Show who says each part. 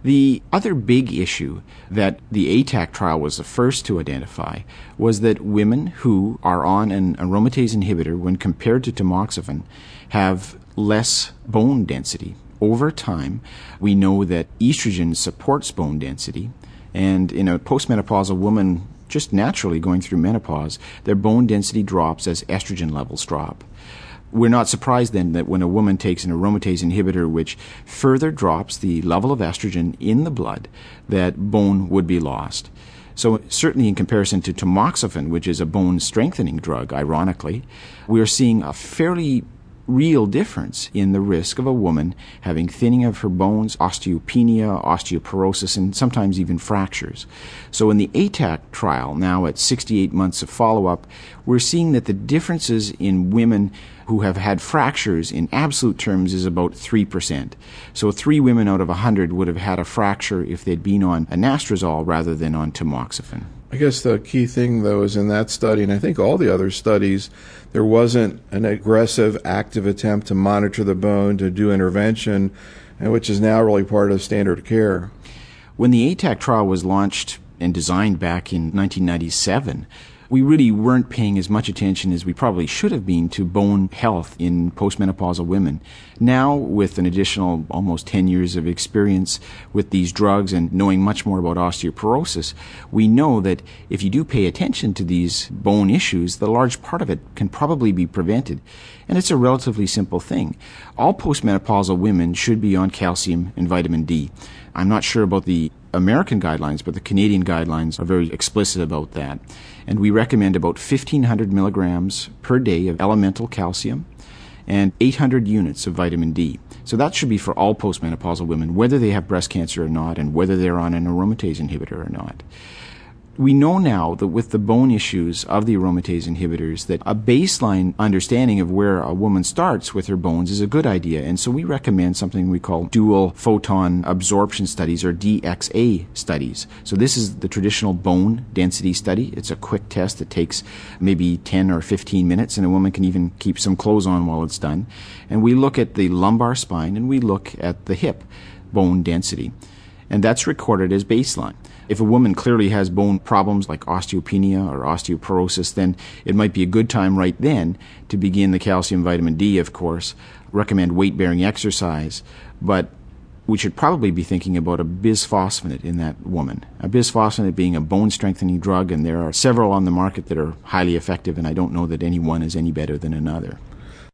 Speaker 1: The other big issue that the ATAC trial was the first to identify was that women who are on an aromatase inhibitor, when compared to tamoxifen, have less bone density. Over time, we know that estrogen supports bone density, and in a postmenopausal woman just naturally going through menopause, their bone density drops as estrogen levels drop. We're not surprised then that when a woman takes an aromatase inhibitor which further drops the level of estrogen in the blood, that bone would be lost. So certainly in comparison to tamoxifen, which is a bone strengthening drug, ironically, we are seeing a fairly real difference in the risk of a woman having thinning of her bones, osteopenia, osteoporosis, and sometimes even fractures. So in the ATAC trial, now at 68 months of follow-up, we're seeing that the differences in women who have had fractures in absolute terms is about 3%. So 3 women out of 100 would have had a fracture if they'd been on anastrozole rather than on tamoxifen.
Speaker 2: I guess the key thing, though, is in that study, and I think all the other studies, there wasn't an aggressive, active attempt to monitor the bone, to do intervention, and which is now really part of standard care.
Speaker 1: When the ATAC trial was launched and designed back in 1997, we really weren't paying as much attention as we probably should have been to bone health in postmenopausal women. Now, with an additional almost 10 years of experience with these drugs and knowing much more about osteoporosis, we know that if you do pay attention to these bone issues, the large part of it can probably be prevented. And it's a relatively simple thing. All postmenopausal women should be on calcium and vitamin D. I'm not sure about the American guidelines, but the Canadian guidelines are very explicit about that. And we recommend about 1,500 milligrams per day of elemental calcium and 800 units of vitamin D. So that should be for all postmenopausal women, whether they have breast cancer or not, and whether they're on an aromatase inhibitor or not. We know now that with the bone issues of the aromatase inhibitors that a baseline understanding of where a woman starts with her bones is a good idea, and so we recommend something we call dual photon absorption studies, or DXA studies. So this is the traditional bone density study. It's a quick test that takes maybe 10 or 15 minutes, and a woman can even keep some clothes on while it's done. And we look at the lumbar spine and we look at the hip bone density, and that's recorded as baseline. If a woman clearly has bone problems like osteopenia or osteoporosis, then it might be a good time right then to begin the calcium vitamin D, of course. Recommend weight-bearing exercise, but we should probably be thinking about a bisphosphonate in that woman. A bisphosphonate being a bone-strengthening drug, and there are several on the market that are highly effective, and I don't know that any one is any better than another.